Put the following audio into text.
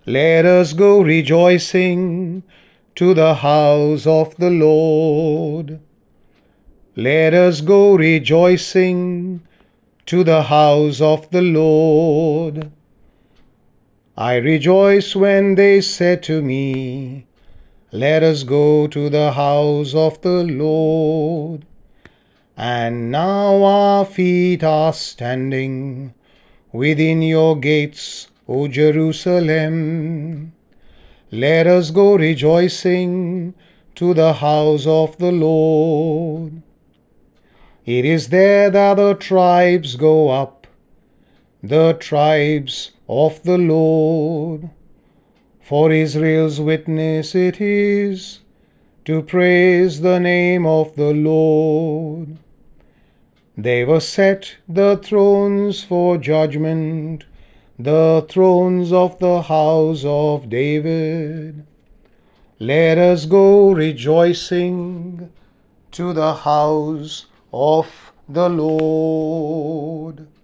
Let us go rejoicing to the house of the Lord. Let us go rejoicing to the house of the Lord. I rejoice when they said to me, let us go to the house of the Lord. And now our feet are standing within your gates, O Jerusalem. Let us go rejoicing to the house of the Lord. It is there that the tribes go up, the tribes of the Lord. For Israel's witness it is to praise the name of the Lord. They were set the thrones for judgment, the thrones of the house of David. Let us go rejoicing to the house of the Lord.